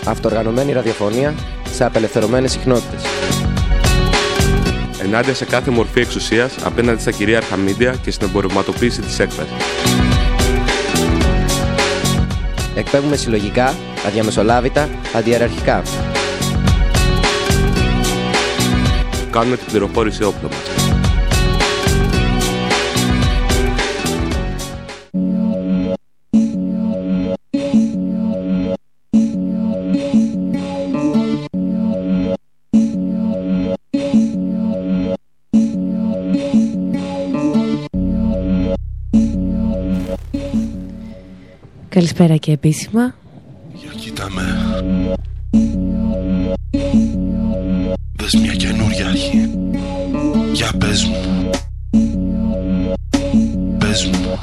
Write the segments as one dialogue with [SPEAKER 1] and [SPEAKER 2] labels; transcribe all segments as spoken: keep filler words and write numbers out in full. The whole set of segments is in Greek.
[SPEAKER 1] Αυτοοργανωμένη ραδιοφωνία σε απελευθερωμένες συχνότητες.
[SPEAKER 2] Ενάντια σε κάθε μορφή εξουσίας απέναντι στα κυρίαρχα μίντια και στην εμπορευματοποίηση της έκφρασης.
[SPEAKER 1] Εκπέμπουμε συλλογικά, αδιαμεσολάβητα, αντιεραρχικά.
[SPEAKER 2] Κάνουμε την πληροφόρηση όπλο μας.
[SPEAKER 3] Καλησπέρα και επίσημα.
[SPEAKER 4] Για κοίτα με. Δες μια καινούρια αρχή. Για πες μου. Πες μου.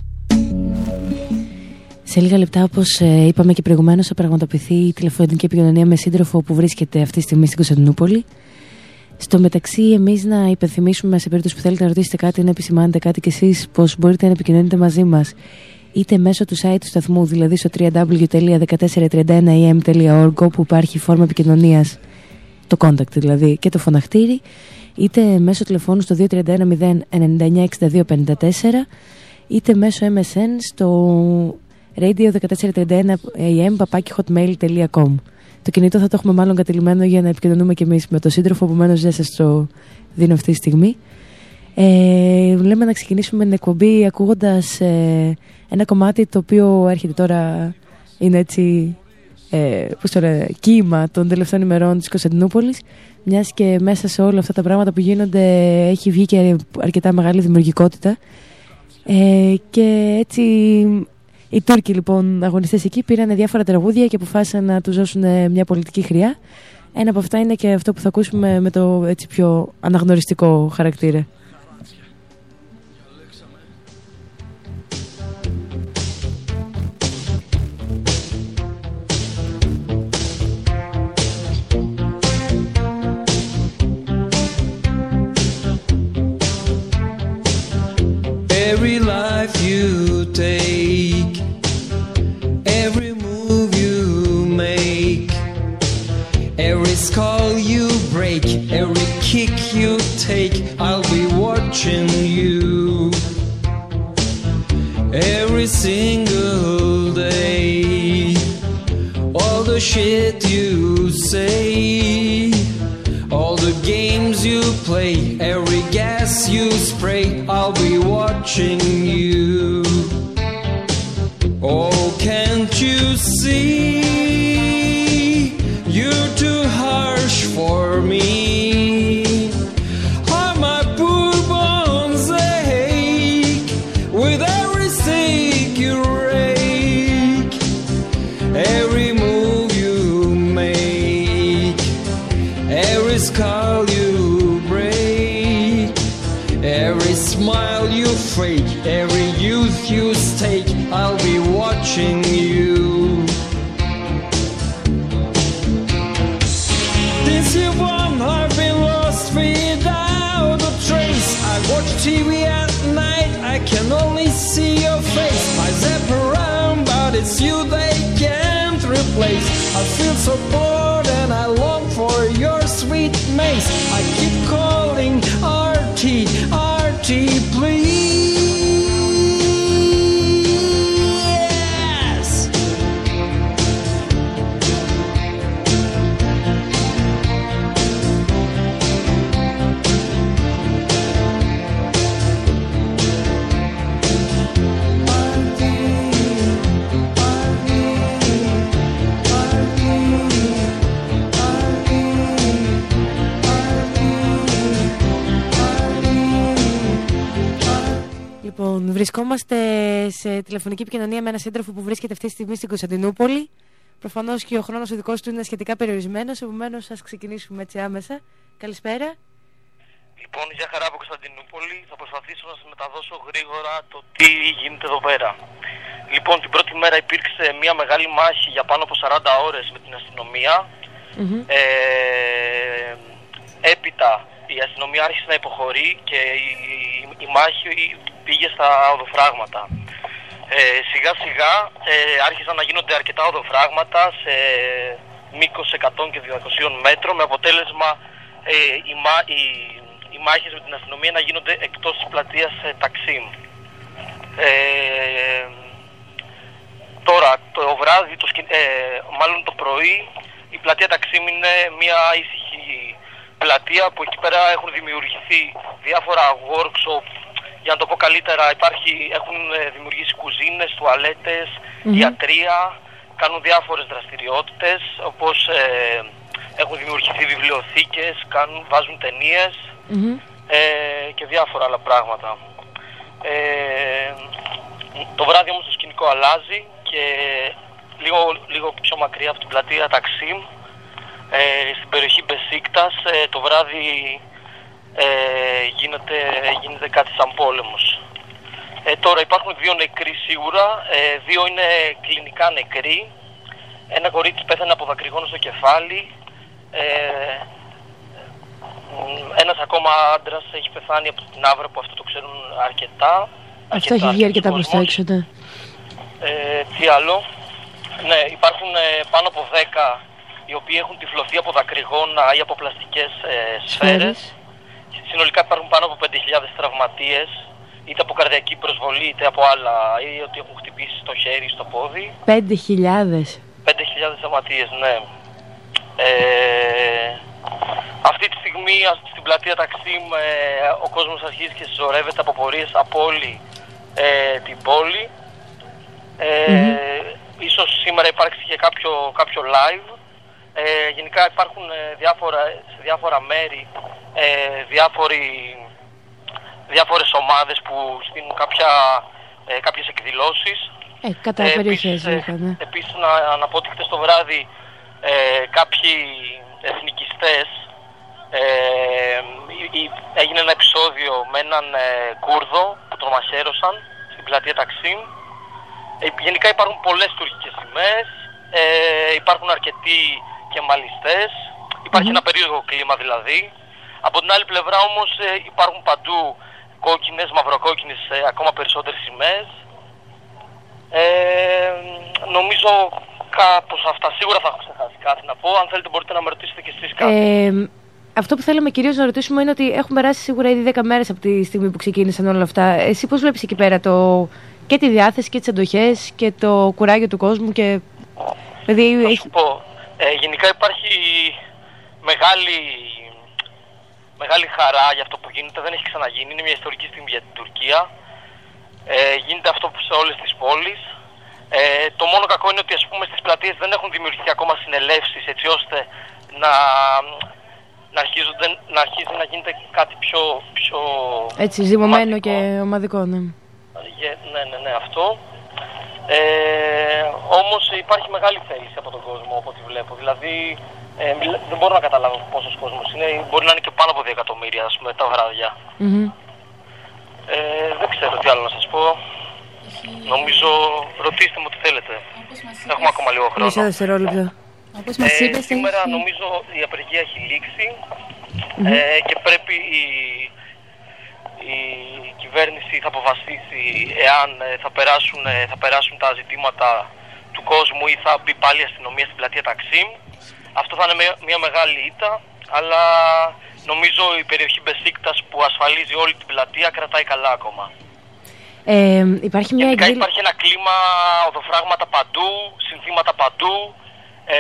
[SPEAKER 3] Σε λίγα λεπτά, όπως ε, είπαμε και προηγουμένως, θα πραγματοποιηθεί η τηλεφωνική επικοινωνία με σύντροφο που βρίσκεται αυτή τη στιγμή στην Κωνσταντινούπολη. Στο μεταξύ, εμείς να υπενθυμίσουμε, σε περίπτωση που θέλετε να ρωτήσετε κάτι ή να επισημάνετε κάτι κι εσείς, πως μπορείτε να επικοινωνείτε μαζί μας είτε μέσω του site του σταθμού, δηλαδή στο double-u double-u double-u τελεία δεκατέσσερα τριάντα ένα ε εμ τελεία org, όπου υπάρχει φόρμα επικοινωνίας, το contact δηλαδή, και το φωναχτήρι, είτε μέσω τηλεφώνου στο δύο τρία ένα μηδέν εννιά εννιά έξι δύο πέντε τέσσερα, είτε μέσω εμ ες εν στο radio δεκατέσσερα τριάντα ένα ε εμ παπάκι hotmail τελεία com. Το κινητό θα το έχουμε μάλλον κατηλημμένο για να επικοινωνούμε και εμείς με τον σύντροφο, επομένως δεν σας το δίνω αυτή τη στιγμή. Ε, λέμε να ξεκινήσουμε την εκπομπή ακούγοντας ε, ένα κομμάτι το οποίο έρχεται τώρα, είναι έτσι ε, πώς το λένε, κύμα των τελευταίων ημερών της Κωνσταντινούπολης, μιας και μέσα σε όλα αυτά τα πράγματα που γίνονται έχει βγει και αρκετά μεγάλη δημιουργικότητα, ε, και έτσι οι Τούρκοι λοιπόν αγωνιστές εκεί πήραν διάφορα τραγούδια και αποφάσισαν να τους δώσουν μια πολιτική χρειά. Ένα από αυτά είναι και αυτό που θα ακούσουμε με το έτσι πιο αναγνωριστικό χαρακτήρα.
[SPEAKER 5] Every life you take, every move you make, every skull you break, every kick you take, I'll be watching you. Every single day, all the shit you say, all the games you play, every gas you spray, I'll be watching you. Oh, can't you see? You're too harsh for me. How my poor bones ache with every stick you rake, every move you make, every skull you break, every smile you fake, every youth you stake, I'll be watching you. Since you've won, I've been lost without a trace. I watch T V at night, I can only see your face. I zap around, but it's you they can't replace. I feel so bored and I long for your sweet mace. I keep calling R T, R T, please.
[SPEAKER 3] Λοιπόν, βρισκόμαστε σε τηλεφωνική επικοινωνία με έναν σύντροφο που βρίσκεται αυτή τη στιγμή στην Κωνσταντινούπολη. Προφανώς και ο χρόνος ο δικός του είναι σχετικά περιορισμένος, επομένως ας ξεκινήσουμε έτσι άμεσα. Καλησπέρα.
[SPEAKER 6] Λοιπόν, για χαρά από Κωνσταντινούπολη, θα προσπαθήσω να σας μεταδώσω γρήγορα το τι γίνεται εδώ πέρα. Λοιπόν, την πρώτη μέρα υπήρξε μια μεγάλη μάχη για πάνω από σαράντα ώρες με την αστυνομία. Mm-hmm. Ε, έπειτα η αστυνομία άρχισε να υποχωρεί και η, η, η μάχη πήγε στα οδοφράγματα. Ε, σιγά σιγά ε, άρχισαν να γίνονται αρκετά οδοφράγματα σε μήκος εκατό και διακόσια μέτρων, με αποτέλεσμα ε, οι, μα, οι, οι μάχες με την αστυνομία να γίνονται εκτός της πλατείας ε, Ταξίμ. Ε, τώρα, το βράδυ, το, ε, μάλλον το πρωί, η πλατεία Ταξίμ είναι μια ήσυχη πλατεία που εκεί πέρα έχουν δημιουργηθεί διάφορα workshop, για να το πω καλύτερα, υπάρχει, έχουν δημιουργήσει κουζίνες, τουαλέτες, mm-hmm. ιατρεία, κάνουν διάφορες δραστηριότητες, όπως ε, έχουν δημιουργηθεί βιβλιοθήκες, κάνουν, βάζουν ταινίες mm-hmm. ε, και διάφορα άλλα πράγματα. Ε, το βράδυ όμως το σκηνικό αλλάζει και λίγο, λίγο πιο μακριά από την πλατεία Ταξίμ, ε, στην περιοχή Μπεσίκτας, ε, το βράδυ ε, γίνεται, γίνεται κάτι σαν πόλεμος. Ε, τώρα υπάρχουν δύο νεκροί σίγουρα, ε, δύο είναι κλινικά νεκροί. Ένα κορίτσι πέθανε από δακρυγόνο στο κεφάλι. Ε, ένας ακόμα άντρας έχει πεθάνει από την Άβρα, που αυτό το ξέρουν αρκετά.
[SPEAKER 3] Αυτό αρκετά, έχει βγει αρκετά προς τα έξω, ναι.
[SPEAKER 6] Ε, τι άλλο. Ναι, υπάρχουν ε, πάνω από δέκα οι οποίοι έχουν τυφλωθεί από δακρυγόνα ή από πλαστικές ε, σφαίρες. Συνολικά υπάρχουν πάνω από πέντε χιλιάδες τραυματίες, είτε από καρδιακή προσβολή, είτε από άλλα, ή ότι έχουν χτυπήσει στο χέρι, στο πόδι.
[SPEAKER 3] Πέντε χιλιάδες.
[SPEAKER 6] Πέντε χιλιάδες τραυματίες, ναι. Ε, αυτή τη στιγμή στην πλατεία Ταξίμ ε, ο κόσμος αρχίζει και συσσωρεύεται από πορείες από όλη ε, την πόλη. Ε, mm-hmm. Ίσως σήμερα υπάρξει και κάποιο, κάποιο live. Ε, γενικά υπάρχουν ε, διάφορα, σε διάφορα μέρη ε, διάφοροι, διάφορες ομάδες που στείλουν κάποια, ε, κάποιες εκδηλώσεις.
[SPEAKER 3] Ε, κατά ε, περιοχές,
[SPEAKER 6] επίσης, ε, επίσης να, να πω ότι χτες το βράδυ ε, κάποιοι εθνικιστές ε, ε, έγινε ένα επεισόδιο με έναν ε, Κούρδο που τον μαχαίρωσαν στην πλατεία Ταξίμ. Ε, γενικά υπάρχουν πολλές τουρκικές σημαίες, ε, υπάρχουν αρκετοί κεμαλιστές, υπάρχει mm-hmm. ένα περίεργο κλίμα δηλαδή. Από την άλλη πλευρά όμως ε, υπάρχουν παντού κόκκινες, μαυροκόκκινες, ε, ακόμα περισσότερες σημαίες. Ε, νομίζω κάπως αυτά. Σίγουρα θα έχω ξεχάσει κάτι να πω. Αν θέλετε μπορείτε να με ρωτήσετε και εσείς κάτι.
[SPEAKER 3] Ε, αυτό που θέλαμε κυρίως να ρωτήσουμε είναι ότι έχουν περάσει σίγουρα ήδη δέκα μέρες από τη στιγμή που ξεκίνησαν όλα αυτά. Εσύ πώς βλέπεις εκεί πέρα το... και τη διάθεση και τις αντοχές και το κουράγιο του κόσμου και... Δηλαδή,
[SPEAKER 6] θα σου πω, ε, γενικά υπάρχει μεγάλη, μεγάλη χαρά για αυτό που γίνεται, δεν έχει ξαναγίνει, είναι μια ιστορική στιγμή για την Τουρκία. Ε, γίνεται αυτό σε όλες τις πόλεις. Ε, το μόνο κακό είναι ότι ας πούμε στις πλατείες δεν έχουν δημιουργηθεί ακόμα συνελεύσεις έτσι ώστε να, να, αρχίζονται, να αρχίζει να γίνεται κάτι πιο... πιο
[SPEAKER 3] έτσι ζυμωμένο και ομαδικό, ναι.
[SPEAKER 6] Ναι, ναι, ναι, αυτό. Ε, όμως υπάρχει μεγάλη θέληση από τον κόσμο, από ό,τι βλέπω. Δηλαδή, ε, δεν μπορώ να καταλάβω πόσος κόσμος είναι. Μπορεί να είναι και πάνω από δύο εκατομμύρια, ας πούμε, τα βράδια. Mm-hmm. Ε, δεν ξέρω τι άλλο να σας πω. Νομίζω, ρωτήστε μου τι θέλετε. Έχουμε ακόμα λίγο χρόνο.
[SPEAKER 3] Μισό δευτερόλεπτο.
[SPEAKER 6] Ε, σήμερα νομίζω η απεργία έχει λήξει mm-hmm. ε, και πρέπει η, η κυβέρνηση θα αποφασίσει εάν θα περάσουν, θα περάσουν τα ζητήματα του κόσμου ή θα μπει πάλι η αστυνομία στην πλατεία Ταξίμ. Αυτό θα είναι μια μεγάλη ήττα, αλλά νομίζω η περιοχή Μπεσίκτας που ασφαλίζει όλη την πλατεία κρατάει καλά ακόμα.
[SPEAKER 3] Ε, υπάρχει μια
[SPEAKER 6] Γενικά
[SPEAKER 3] εκδήλ...
[SPEAKER 6] υπάρχει ένα κλίμα, οδοφράγματα παντού, συνθήματα παντού. Ε,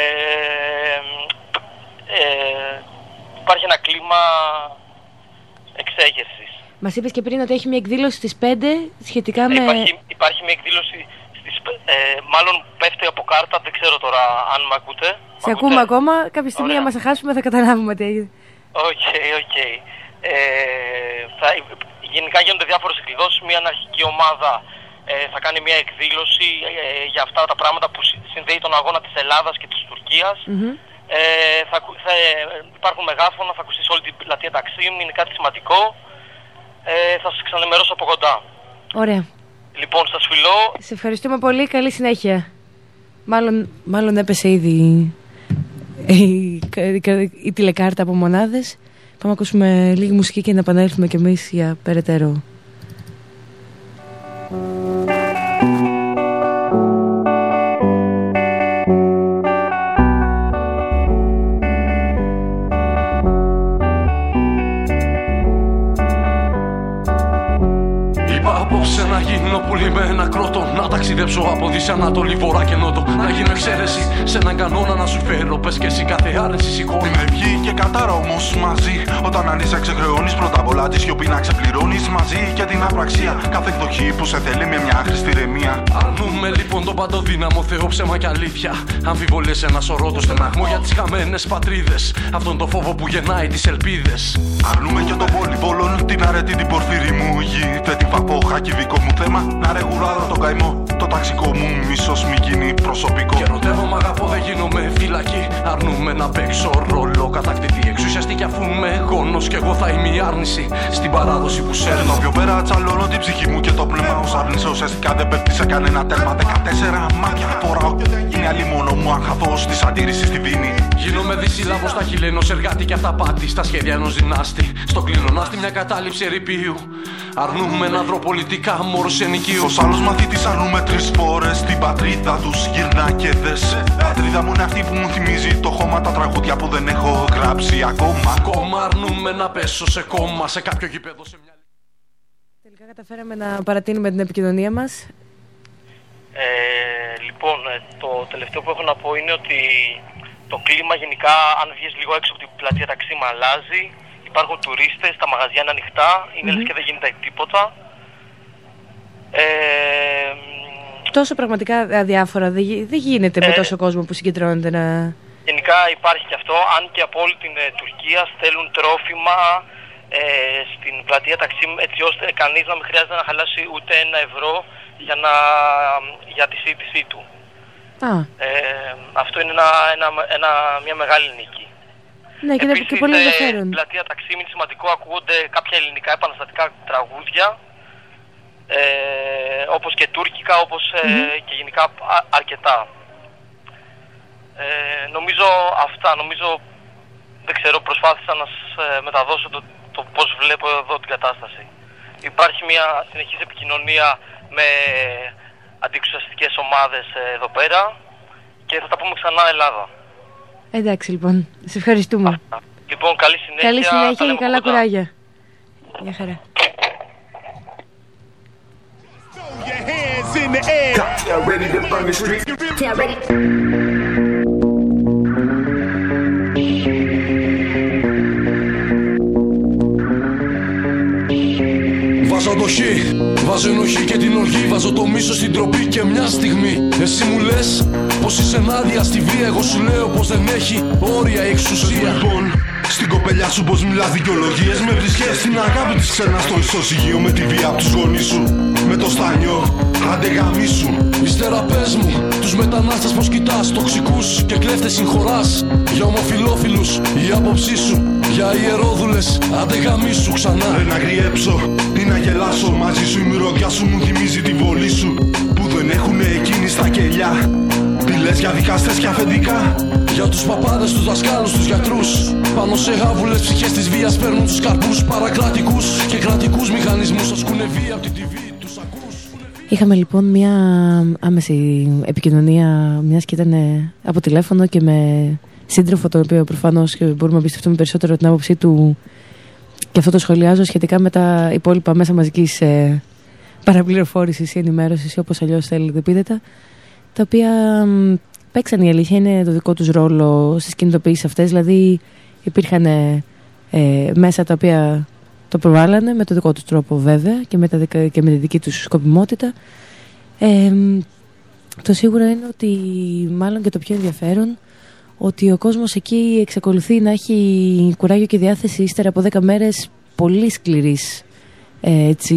[SPEAKER 6] ε, υπάρχει ένα κλίμα εξέγερσης.
[SPEAKER 3] Μας είπες και πριν ότι έχει μια εκδήλωση στις πέντε σχετικά με...
[SPEAKER 6] Υπάρχει, υπάρχει μια εκδήλωση στις, ε, μάλλον πέφτει από κάρτα, δεν ξέρω τώρα αν με ακούτε.
[SPEAKER 3] Σε ακούμε ακόμα, κάποια στιγμή να μας χάσουμε θα καταλάβουμε τι έγινε.
[SPEAKER 6] Οκ, οκ. Γενικά γίνονται διάφορες εκδηλώσεις, μια αναρχική ομάδα ε, θα κάνει μια εκδήλωση ε, για αυτά τα πράγματα που συνδέει τον αγώνα της Ελλάδας και της Τουρκίας. Mm-hmm. Ε, θα, θα υπάρχουν μεγάφωνα, θα ακουστεί σε όλη την πλατεία Ταξίμ, είναι κάτι σημαντικό. Ε, θα σας ξανενημερώσω από κοντά.
[SPEAKER 3] Ωραία.
[SPEAKER 6] Λοιπόν, σας φιλώ.
[SPEAKER 3] Σε ευχαριστούμε πολύ, καλή συνέχεια. Μάλλον, μάλλον έπεσε ήδη η, η, η τηλεκάρτα από μονάδες. Πάμε να ακούσουμε λίγη μουσική και να επανέλθουμε κι εμείς για περαιτέρω.
[SPEAKER 7] Απόψε να γίνω πουλί με ένα κρότο. Να ταξιδέψω από Δύση, Ανατολή, Βορρά και Νότο. Να γίνω εξαίρεση σε έναν κανόνα να σου φέρω. Πες και εσύ κάθε άρνηση σηκώνω.
[SPEAKER 4] Την ευχή και κατάρα όμως μαζί. Όταν ανήσα ξεχρεώνεις πρώτα απ' όλα τη σιωπή να ξεπληρώνεις μαζί. Και την απραξία κάθε εκδοχή που σε θέλει με μια άχρηστη ηρεμία.
[SPEAKER 7] Αρνούμε λοιπόν τον παντοδύναμο Θεό, ψέμα και αλήθεια. Αμφιβολίες, ένα σωρό, το στεναγμό για τις χαμένες πατρίδες. Αυτόν το φόβο που γεννάει τις ελπίδες.
[SPEAKER 4] Αρνούμε και τον πολυβόλων, την αρετή, την πορφύρη μου γη. Δεν την παπόχακι δικό μου θέμα. Να ρεγουράρω τον καημό. Το ταξικό μου μίσος μη γίνει προσωπικό.
[SPEAKER 7] Και ερωτεύομαι, αγαπώ, δεν γίνομαι φυλακή. Αρνούμε να παίξω ρόλο κατακτητή. Εξουσιαστική αφού είμαι γόνος κι εγώ θα είμαι η άρνηση στην παράδοση που σέρνω.
[SPEAKER 4] Εδώ πιο πέρα τσαλώνω την ψυχή μου και το πνεύμα ως άρνηση. Ουσιαστικά δεν πέφτει σε κανένα τέρμα. Δεκατέσσερα μάτια φοράω και δεν γίνει άλλη μόνο μου. Αν χαθώ στη αντίρρηση στη δίνη.
[SPEAKER 7] Γίνομαι δυσύλλαβος στα χείλη ενός εργάτη και αυταπάτη. Στα σχέδια ενός δυνάστη. Στο κληρονάστη μια κατάληψη ερειπίου. Αρνούμε να δρω πολιτικά μόρους ενοικίου.
[SPEAKER 4] Ως άλλος μαθήτης αρνούμε τρεις φορές την πατρίδα τους. Γυρνά και δες. Πατρίδα μου είναι αυτή που μου θυμίζει το χώμα. Τα τραγούδια που δεν έχω γράψει ακόμα.
[SPEAKER 7] Ακόμα αρνούμε να πέσω σε κόμμα. Σε κάποιο γήπεδο σε μια...
[SPEAKER 3] Τελικά καταφέραμε να παρατείνουμε την επικοινωνία μας.
[SPEAKER 6] Ε, λοιπόν, το τελευταίο που έχω να πω είναι ότι το κλίμα γενικά, αν βγεις λίγο έξω από την πλατεία Ταξίμ, αλλάζει. Υπάρχουν τουρίστες, τα μαγαζιά είναι ανοιχτά, είναι mm-hmm. λες και δεν γίνεται τίποτα. Ε,
[SPEAKER 3] τόσο πραγματικά αδιάφορα, δεν, δεν γίνεται ε, με τόσο κόσμο που συγκεντρώνεται να...
[SPEAKER 6] Γενικά υπάρχει και αυτό, αν και από όλη την ε, Τουρκία στέλνουν τρόφιμα ε, στην πλατεία Ταξίμ, έτσι ώστε κανείς να μην χρειάζεται να χαλάσει ούτε ένα ευρώ για, να, για τη σύντησή του. Ah. Ε, αυτό είναι ένα, ένα, ένα, μια μεγάλη νίκη.
[SPEAKER 3] Ναι, και, επίσης, και πολύ ενδιαφέρον.
[SPEAKER 6] Στην πλατεία Ταξίμ είναι σημαντικό, ακούγονται κάποια ελληνικά επαναστατικά τραγούδια, ε, όπως και τουρκικά, όπως mm-hmm. ε, και γενικά α, αρκετά. Ε, νομίζω αυτά, νομίζω, δεν ξέρω, προσπάθησα να σας ε, μεταδώσω το, το πώς βλέπω εδώ την κατάσταση. Υπάρχει μια συνεχής επικοινωνία με αντιεξουσιαστικές ομάδες ε, εδώ πέρα και θα τα πούμε ξανά Ελλάδα.
[SPEAKER 3] Εντάξει λοιπόν, σε ευχαριστούμε.
[SPEAKER 6] Α, λοιπόν, καλή συνέχεια.
[SPEAKER 3] Καλή συνέχεια και καλά κουράγια. Γεια χαρά.
[SPEAKER 7] Βάζω το χ, βάζω ενοχή και την οργή. Βάζω το μίσος στην τροπή και μια στιγμή εσύ μου λες πως είσαι ενάντια στη βία. Εγώ σου λέω πως δεν έχει όρια η εξουσία.
[SPEAKER 4] Λοιπόν, στην κοπελιά σου πως μιλάς δικαιολογίες. Με βρίσκες στην αγάπη της ξένα στο ισοσυγείο. Με τη βία από τους γονείς σου, με το στάνιο, άντε γαμίσου.
[SPEAKER 7] Ύστερα πες μου, τους μετανάστες πως κοιτάς. Τοξικούς και κλέφτες συγχωράς. Για ομοφιλόφιλους η άποψή σου. Για ιερόδουλες, άντε γαμίσου ξανά.
[SPEAKER 4] Ρε να γριέψω ή να γελάσω μαζί σου. Η μυρωδιά σου μου θυμίζει τη βολή σου. Που δεν έχουνε εκείνη στα κελιά. Τι λες για δικαστές και αφεντικά.
[SPEAKER 7] Για τους παπάδες, τους δασκάλους, τους γιατρούς. Πάνω σε γάβουλες ψυχές της βίας παίρνουν τους καρπούς. Παρακρατικούς και κρατικούς μηχανισμούς. Ασκούνε βία από την τι βι, τους ακούς.
[SPEAKER 3] Είχαμε λοιπόν μια άμεση επικοινωνία, μιας και ήταν από τηλέφωνο και με σύντροφο, τον οποίο προφανώς μπορούμε να πιστευτούμε περισσότερο την άποψή του, και αυτό το σχολιάζω σχετικά με τα υπόλοιπα μέσα μαζικής ε, παραπληροφόρησης ή ενημέρωσης ή όπως αλλιώς θέλετε πείτε τα, τα οποία μ, παίξαν, η αλήθεια είναι, το δικό τους ρόλο στις κινητοποιήσεις αυτές. Δηλαδή υπήρχαν ε, ε, μέσα τα οποία το προβάλλανε με το δικό τους τρόπο βέβαια και με, τα δικα, και με τη δική τους σκοπιμότητα. Ε, το σίγουρο είναι ότι μάλλον και το πιο ενδιαφέρον ότι ο κόσμος εκεί εξακολουθεί να έχει κουράγιο και διάθεση ύστερα από δέκα μέρες πολύ σκληρής ε, έτσι,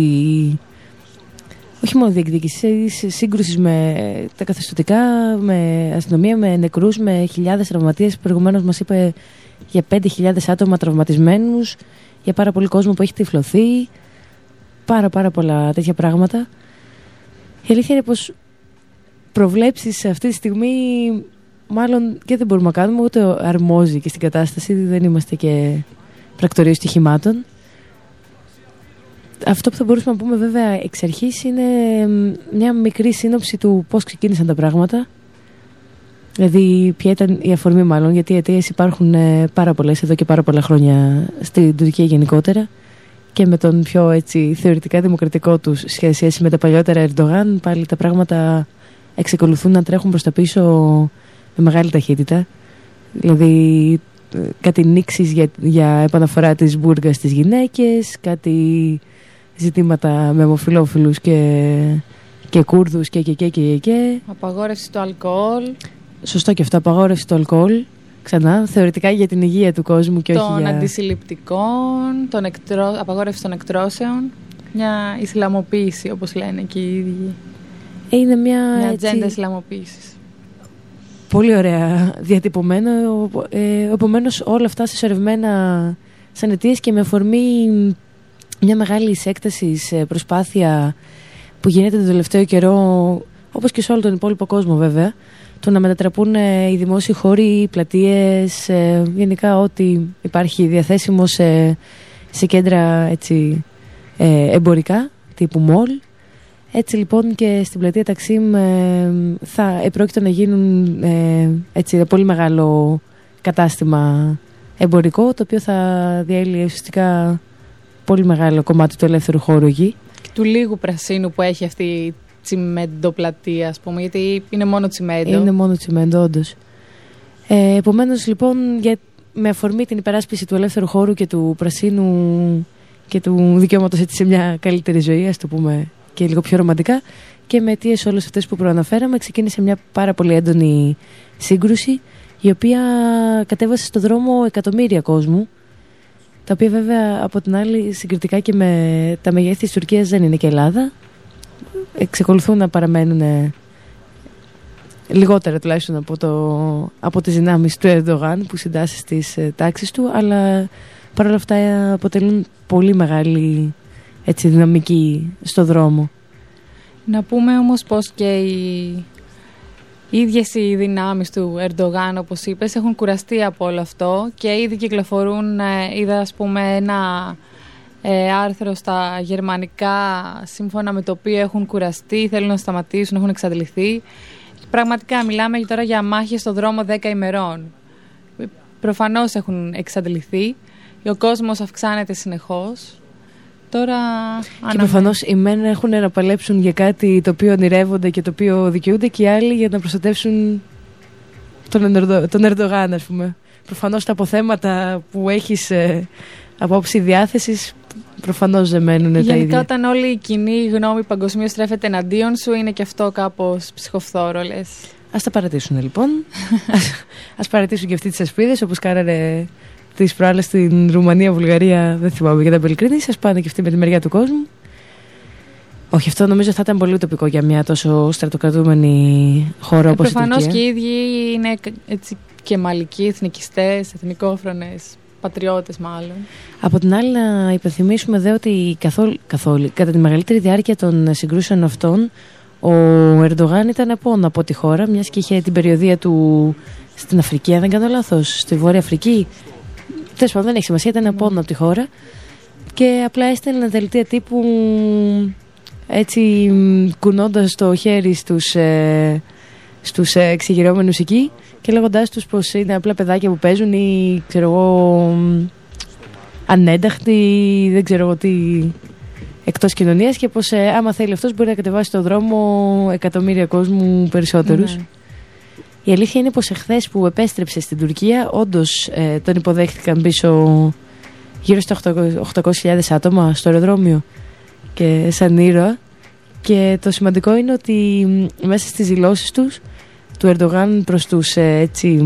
[SPEAKER 3] όχι μόνο διεκδίκησης, σύγκρουσης με τα καθεστωτικά, με αστυνομία, με νεκρούς, με χιλιάδες τραυματίες. Προηγουμένως μας είπε για πέντε χιλιάδες άτομα τραυματισμένους, για πάρα πολύ κόσμο που έχει τυφλωθεί, πάρα πάρα πολλά τέτοια πράγματα. Η αλήθεια είναι πως προβλέψεις αυτή τη στιγμή μάλλον και δεν μπορούμε να κάνουμε, ούτε αρμόζει και στην κατάσταση, δεν είμαστε και πρακτορείο στοιχημάτων. Αυτό που θα μπορούσαμε να πούμε βέβαια εξ αρχής είναι μια μικρή σύνοψη του πώς ξεκίνησαν τα πράγματα. Δηλαδή ποια ήταν η αφορμή μάλλον, γιατί οι αιτίες υπάρχουν πάρα πολλές εδώ και πάρα πολλά χρόνια στην Τουρκία γενικότερα. και με τον πιο έτσι θεωρητικά δημοκρατικό τους σε σχέση με τα παλιότερα Ερντογάν, πάλι τα πράγματα εξακολουθούν να τρέχουν προς τα πίσω με μεγάλη ταχύτητα. Δηλαδή κάτι νήξεις για, για επαναφορά της μπούργας στις γυναίκες, κάτι ζητήματα με ομοφυλόφιλους και, και Κούρδους και, και, και, και, και.
[SPEAKER 8] Απαγόρευση του αλκοόλ.
[SPEAKER 3] Σωστό και αυτό, απαγόρευση του αλκοόλ. Ξανά, θεωρητικά για την υγεία του κόσμου και
[SPEAKER 8] των
[SPEAKER 3] όχι για...
[SPEAKER 8] αντισυλληπτικών, των εκτρώ... απαγόρευση των εκτρώσεων. Μια Ισλαμοποίηση, όπως λένε και οι ίδιοι.
[SPEAKER 3] Είναι μια,
[SPEAKER 8] μια
[SPEAKER 3] έτσι...
[SPEAKER 8] ατζέντα Ισλαμοποίησης.
[SPEAKER 3] Πολύ ωραία διατυπωμένο. Ε, επομένως όλα αυτά συσσωρευμένα σαν αιτίες και με αφορμή μια μεγάλη έκταση προσπάθεια που γίνεται τον τελευταίο καιρό, όπως και σε όλο τον υπόλοιπο κόσμο βέβαια, το να μετατραπούν οι δημόσιοι χώροι, οι πλατείες, γενικά ό,τι υπάρχει διαθέσιμο σε, σε κέντρα έτσι, εμπορικά τύπου μολ. Έτσι λοιπόν και στην πλατεία Ταξίμ ε, θα επρόκειτο να γίνουν ε, έτσι, ένα πολύ μεγάλο κατάστημα εμπορικό, το οποίο θα διέλυε ουσιαστικά πολύ μεγάλο κομμάτι του ελεύθερου χώρου εκεί.
[SPEAKER 8] Και του λίγου πρασίνου που έχει αυτή η τσιμεντοπλατεία, ας πούμε, γιατί είναι μόνο τσιμέντο.
[SPEAKER 3] Είναι μόνο τσιμέντο, όντως. Ε, επομένως λοιπόν, για, με αφορμή την υπεράσπιση του ελεύθερου χώρου και του πρασίνου και του δικαιώματος έτσι, σε μια καλύτερη ζωή, ας το πούμε και λίγο πιο ρομαντικά, και με αιτίες όλες αυτές που προαναφέραμε, ξεκίνησε μια πάρα πολύ έντονη σύγκρουση, η οποία κατέβασε στο δρόμο εκατομμύρια κόσμου, τα οποία βέβαια από την άλλη συγκριτικά και με τα μεγέθη της Τουρκίας δεν είναι και Ελλάδα. Εξεκολουθούν να παραμένουν λιγότερα τουλάχιστον από, το, από τις δυνάμεις του Ερντογάν που συντάσσει στις τάξεις του, αλλά παρόλα αυτά αποτελούν πολύ μεγάλη έτσι, δυναμική στο δρόμο.
[SPEAKER 8] Να πούμε όμως πως και οι, οι ίδιες οι δυνάμεις του Ερντογάν, όπως είπες, έχουν κουραστεί από όλο αυτό και ήδη κυκλοφορούν, είδα ας πούμε ένα ε, άρθρο στα γερμανικά σύμφωνα με το οποίο έχουν κουραστεί, θέλουν να σταματήσουν, έχουν εξαντληθεί. Πραγματικά μιλάμε τώρα για μάχες στο δρόμο δέκα ημερών. Προφανώς έχουν εξαντληθεί, ο κόσμος αυξάνεται συνεχώς. Τώρα,
[SPEAKER 3] και προφανώς οι μεν έχουν να παλέψουν για κάτι το οποίο ονειρεύονται και το οποίο δικαιούνται, και οι άλλοι για να προστατεύσουν τον, Ερντο, τον Ερντογάν, ας πούμε. Προφανώς τα αποθέματα που έχεις ε, από όψη διάθεσης προφανώς δεν μένουν τα ίδια.
[SPEAKER 8] Γενικά όταν όλη η κοινή γνώμη παγκοσμίως στρέφεται εναντίον σου, είναι και αυτό κάπως ψυχοφθόρο, λες.
[SPEAKER 3] Ας τα παρατήσουν λοιπόν. ας, ας παρατήσουν και αυτοί τις ασπίδες όπως κάνανε τις προάλλες στην Ρουμανία, Βουλγαρία, δεν θυμάμαι, για τα Μπελκρίνη. Σας πάνε και αυτοί με τη μεριά του κόσμου. Όχι, αυτό νομίζω θα ήταν πολύ τοπικό για μια τόσο στρατοκρατούμενη χώρα όπως η Τουρκία.
[SPEAKER 8] Προφανώς και οι ίδιοι είναι έτσι και μαλικοί, εθνικιστές, εθνικόφρονες, πατριώτες μάλλον.
[SPEAKER 3] Από την άλλη να υπενθυμίσουμε δε ότι καθόλου, καθόλου, κατά τη μεγαλύτερη διάρκεια των συγκρούσεων αυτών ο Ερντογάν ήταν απόν από τη χώρα, μιας και είχε την περιοδία του στην Αφρική, αν δεν κάνω λάθος, στη Βόρεια Αφρική. Τέλος πάντων, δεν έχει σημασία, ήταν απόν από τη χώρα και απλά έστελνε δελτία τύπου έτσι κουνώντας το χέρι στους, ε, στους ε, εξεγειρώμενους εκεί και λέγοντάς τους πως είναι απλά παιδάκια που παίζουν ή ξέρω εγώ ανένταχτοι, δεν ξέρω εγώ τι, εκτός κοινωνίας, και πως ε, άμα θέλει αυτός μπορεί να κατεβάσει στο δρόμο εκατομμύρια κόσμου περισσότερους. Mm. Η αλήθεια είναι πως εχθές που επέστρεψε στην Τουρκία όντως ε, τον υποδέχτηκαν πίσω γύρω στα οκτακόσιες χιλιάδες άτομα στο αεροδρόμιο και σαν ήρωα, και το σημαντικό είναι ότι μέσα στις δηλώσεις τους του Ερντογάν προς τους ε, έτσι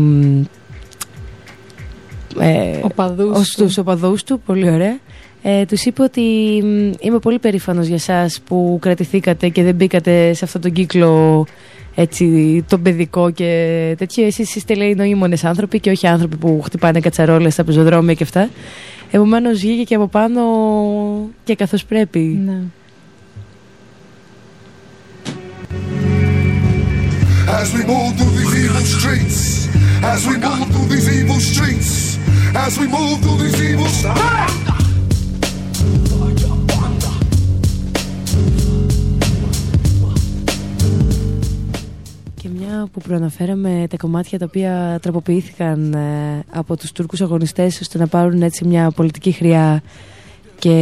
[SPEAKER 3] ε,
[SPEAKER 8] οπαδούς,
[SPEAKER 3] ως τους οπαδούς του, πολύ ωραία, ε, τους είπε ότι είμαι πολύ περήφανος για σας που κρατηθήκατε και δεν μπήκατε σε αυτόν τον κύκλο έτσι, τον παιδικό και τέτοιο. Εσείς είστε, λέει, νοήμονες άνθρωποι και όχι άνθρωποι που χτυπάνε κατσαρόλες στα πεζοδρόμια και αυτά. Επομένως βγήκε και από πάνω και καθώς πρέπει.
[SPEAKER 8] Ναι.
[SPEAKER 9] As we move through these evil streets, as we move through these evil streets, as we move through these evil streets.
[SPEAKER 3] Και μια που προαναφέραμε τα κομμάτια τα οποία τροποποιήθηκαν ε, από τους Τούρκους αγωνιστές ώστε να πάρουν έτσι μια πολιτική χρειά και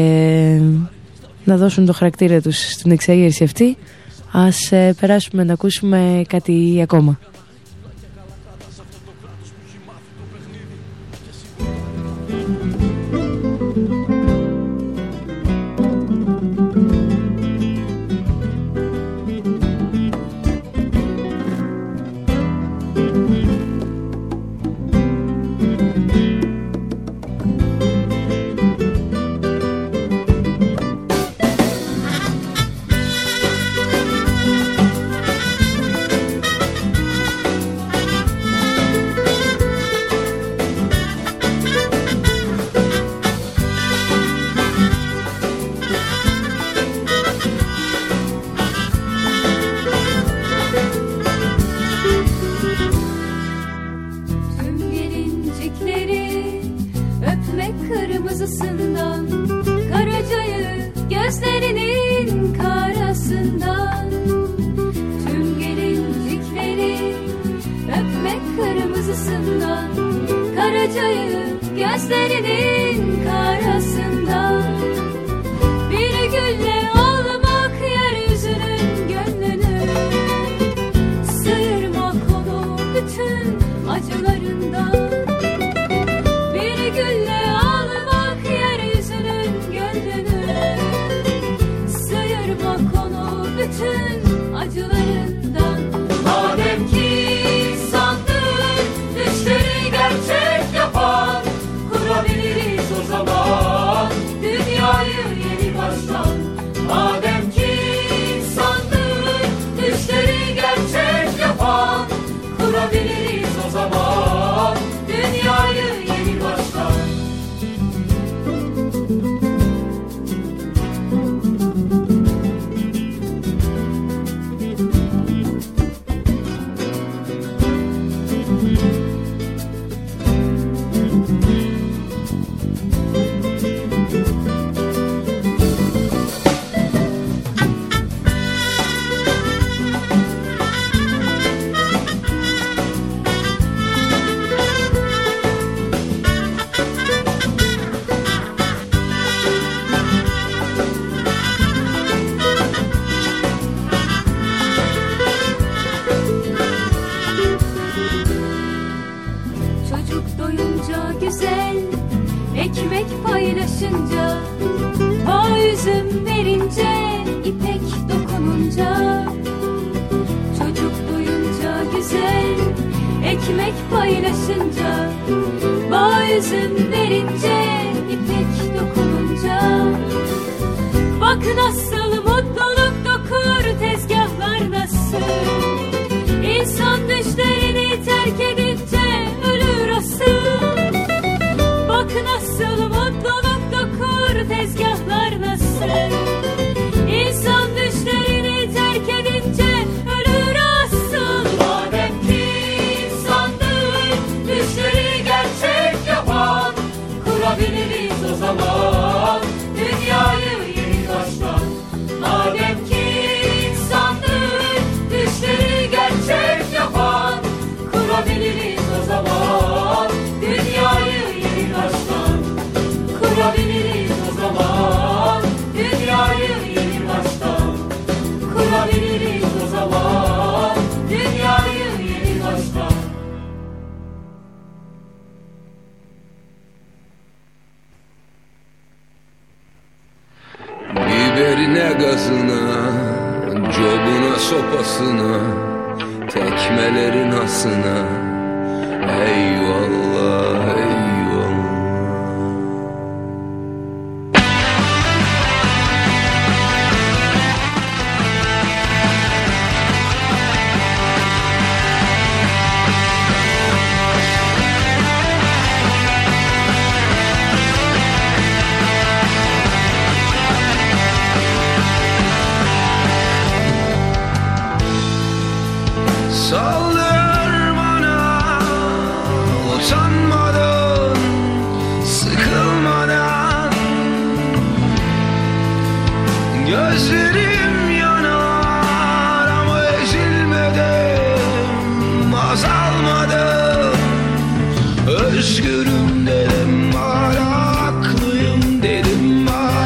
[SPEAKER 3] να δώσουν το χαρακτήρα τους στην εξέγερση αυτή, ας ε, περάσουμε να ακούσουμε κάτι ακόμα.
[SPEAKER 10] Özgürüm dedim, hala haklıyım dedim, hala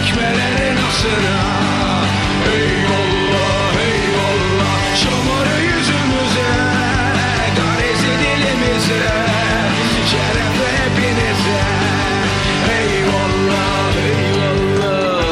[SPEAKER 7] tekmelerin asına. Eyvallah eyvallah şamarı yüzümüze, garezi dilimize, şeref hepinize. Eyvallah eyvallah.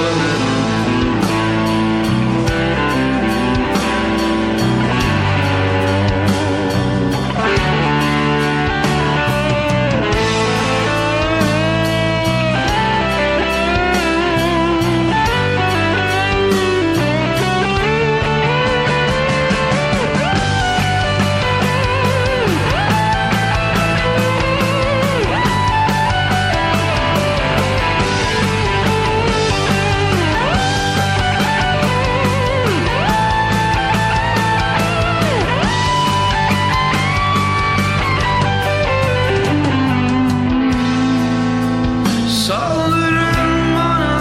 [SPEAKER 7] Saldırın bana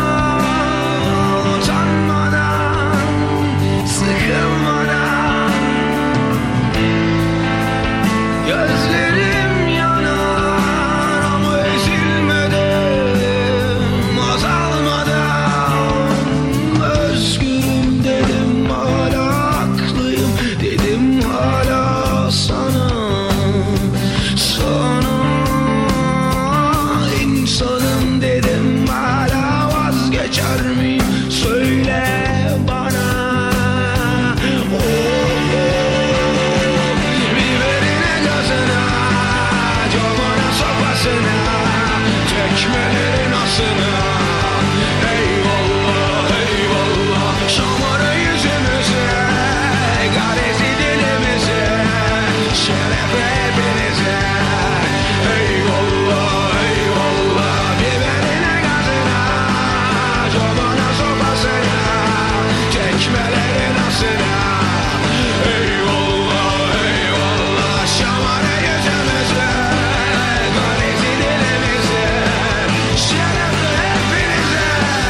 [SPEAKER 7] utanmadan, sıkılmadan. Gözlerim yanar ama ezilmedim, azalmadan. Özgürüm dedim, hala haklıyım dedim, hala sana. Sana insanım dedim, hala vazgeçer miyim? Söyle bana. Oh, oh. Biberine gazına, camına sopasına, tekmelerin asına. Eyvallah eyvallah şamarı yüzümüze, garezi dilimize, şeref hepinize. Eyvallah eyvallah biberine gazına, camına sopasına, tekmelerin asına. Eyvallah eyvallah şamarı yüzümüze, garezi dilimize, şeref hepinize.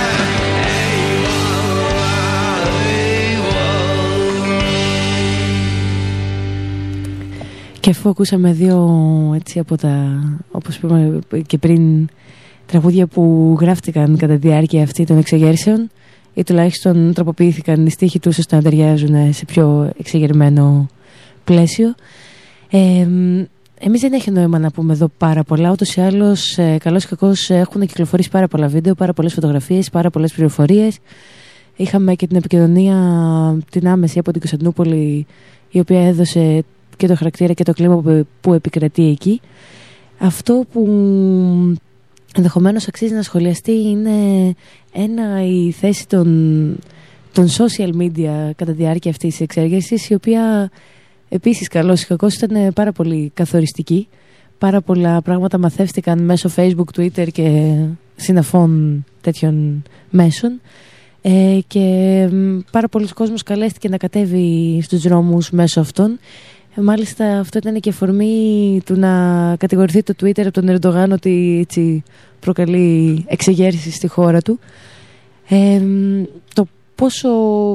[SPEAKER 3] Και αφού ακούσαμε δύο έτσι από τα, όπως είπαμε και πριν, τραγούδια που γράφτηκαν κατά τη διάρκεια αυτή των εξεγέρσεων ή τουλάχιστον τροποποιήθηκαν οι στίχοι τους ώστε να ταιριάζουν σε πιο εξεγερμένο πλαίσιο, ε, εμείς δεν έχει νόημα να πούμε εδώ πάρα πολλά. Ούτως ή άλλως, ε, καλώς ή κακώς, έχουν κυκλοφορήσει πάρα πολλά βίντεο, πάρα πολλές φωτογραφίες, πάρα πολλές πληροφορίες. Είχαμε και την επικοινωνία την άμεση από την Κωνσταντινούπολη, η οποία έδωσε και το χαρακτήρα και το κλίμα που επικρατεί εκεί. Αυτό που ενδεχομένως αξίζει να σχολιαστεί είναι ένα, η θέση των, των social media κατά τη διάρκεια αυτής της εξέργεσης, η οποία επίσης καλώς ή κακώς ήταν πάρα πολύ καθοριστική. Πάρα πολλά πράγματα μαθεύτηκαν μέσω Facebook, Twitter και συναφών τέτοιων μέσων. Ε, και πάρα πολλοί κόσμος καλέστηκε να κατέβει στους δρόμους μέσω αυτών. Ε, μάλιστα αυτό ήταν και αφορμή του να κατηγορηθεί το Twitter από τον Ερντογάν ότι έτσι προκαλεί εξεγέρσεις στη χώρα του. Ε, το πόσο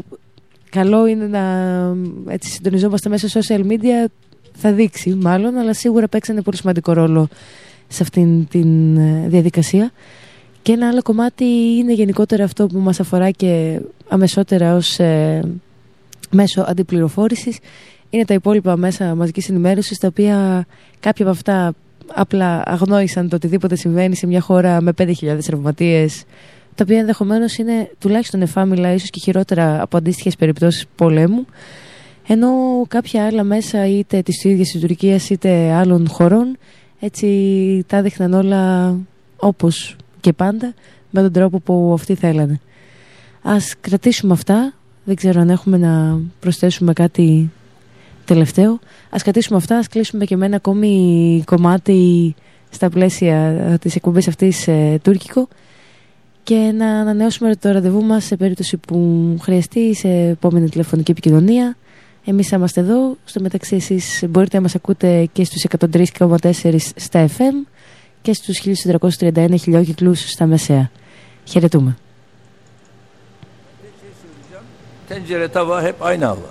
[SPEAKER 3] καλό είναι να έτσι συντονιζόμαστε μέσα σε social media θα δείξει μάλλον, αλλά σίγουρα παίξανε πολύ σημαντικό ρόλο σε αυτήν την διαδικασία. Και ένα άλλο κομμάτι είναι γενικότερα αυτό που μας αφορά και αμεσότερα ως ε, μέσο αντιπληροφόρησης. Είναι τα υπόλοιπα μέσα μαζικής ενημέρωσης, τα οποία κάποια από αυτά απλά αγνόησαν το οτιδήποτε συμβαίνει σε μια χώρα με πέντε χιλιάδες τραυματίες, τα οποία ενδεχομένως είναι τουλάχιστον εφάμιλα, ίσως και χειρότερα από αντίστοιχες περιπτώσεις πολέμου. Ενώ κάποια άλλα μέσα, είτε της ίδιας της Τουρκίας είτε άλλων χωρών, έτσι τα δείχναν όλα όπως και πάντα, με τον τρόπο που αυτοί θέλανε. Ας κρατήσουμε αυτά. Δεν ξέρω αν έχουμε να προσθέσουμε κάτι τελευταίο. Ας κρατήσουμε αυτά. Ας κλείσουμε και με ένα ακόμη κομμάτι στα πλαίσια της εκπομπής αυτής ε, τουρκικό, και να ανανεώσουμε το ραντεβού μας σε περίπτωση που χρειαστεί σε επόμενη τηλεφωνική επικοινωνία. Εμείς θα είμαστε εδώ. Στο μεταξύ εσείς μπορείτε να μας ακούτε και στους εκατόν τρία κόμμα τέσσερα στα εφ εμ και στους χίλια τετρακόσιους τριάντα ένα χιλιόκυκλους στα μεσαία. Χαιρετούμε.
[SPEAKER 10] Tencere tava hep aynı hava.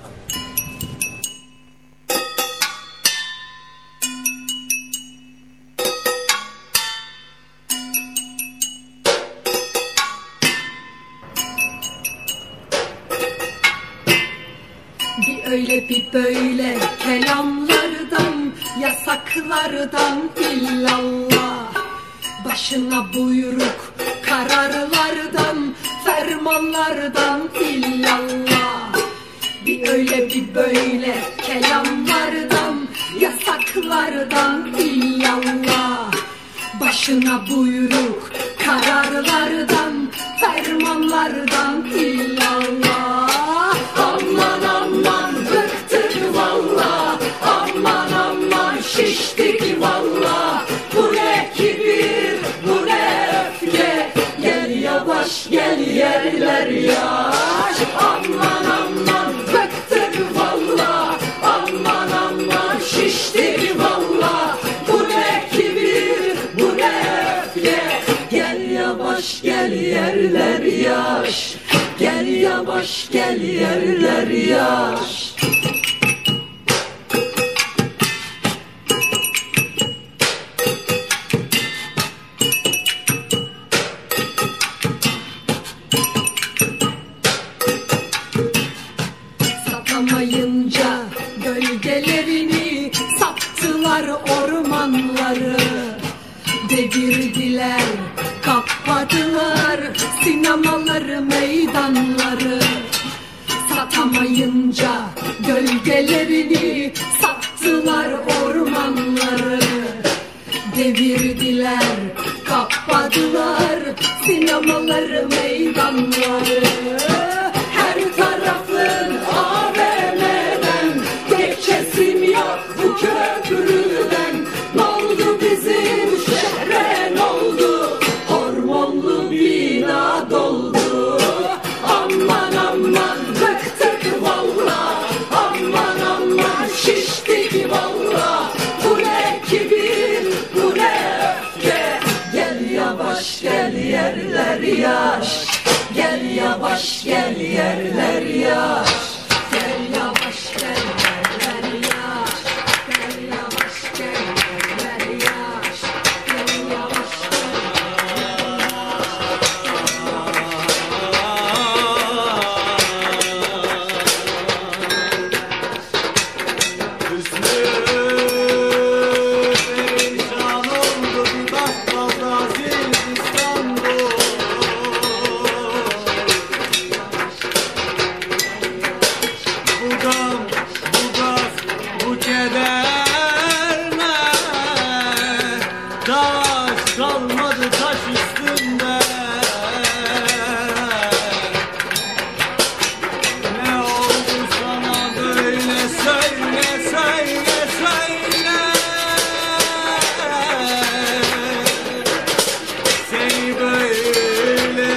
[SPEAKER 11] öyle bir böyle kelamlardan, yasaklardan illallah. Başına buyruk kararlardan, fermanlardan illallah. Bir öyle bir böyle kelamlardan, yasaklardan illallah. Başına buyruk kararlardan, fermanlardan illallah. Aman aman bıktık valla, aman aman şiştik valla. Bu ne kibir, bu ne öfke, gel yavaş gel yerler yaş. Aman aman bıktık valla, aman aman şiştik valla. Bu ne kibir, bu ne öfke, gel yavaş gel yerler yaş. Gel yavaş gel yerler yaş. Satamayınca gölgelerini, sattılar ormanları. Devirdiler, kapadılar sinemaları, meydanları. Satamayınca gölgelerini, sattılar ormanları. Devirdiler, kapadılar sinemaları, meydanları. Her tarafın A V M'den, geçesim yok bu köprüden. Ne oldu bizim şehre, ne oldu? Hormonlu bina doldu. Aman aman bıktık valla, aman aman şiştik valla. Bu ne kibir, bu ne öfke, gel yavaş gel yerler yaş. Gel yavaş gel yerler yaş. Gel yavaş gel yerler yaş. Gel yavaş gel yerler yaş. Gel yavaş
[SPEAKER 12] perişan oldu bir bakkalda aziz İstanbul. Bu gam, bu gaz, bu keder ne? Taş kalmadı taş üstünde. Ne oldu sana böyle, söyle söyle söyle. Seni böyle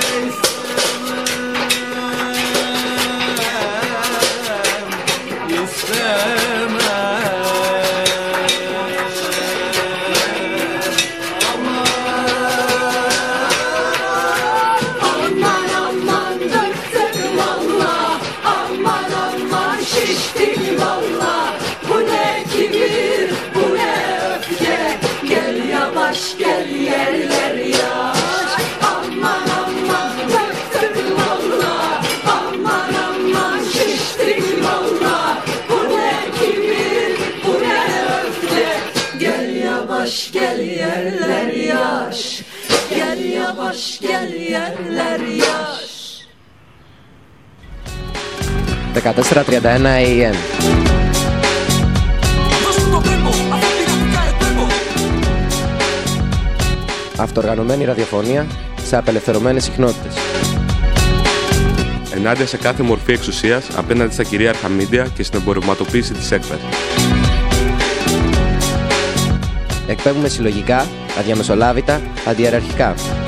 [SPEAKER 12] istemem, istemem.
[SPEAKER 11] aman aman döktük valla, aman aman şiştik valla. Bu ne kibir, bu ne öfke, gel yavaş gel yerler yaş. Aman aman döktük valla, aman aman şiştik valla. Bu ne kibir, bu ne öfke, gel yavaş gel yerler yaş. Gel yavaş gel yerler yaş.
[SPEAKER 1] δεκατέσσερα τριάντα ένα έι εμ. Αυτοοργανωμένη ραδιοφωνία σε απελευθερωμένες συχνότητες.
[SPEAKER 2] Ενάντια σε κάθε μορφή εξουσίας απέναντι στα κυρίαρχα μίντια και στην εμπορευματοποίηση της έκφρασης.
[SPEAKER 1] Εκπέμπουμε συλλογικά, αδιαμεσολάβητα, αντιεραρχικά.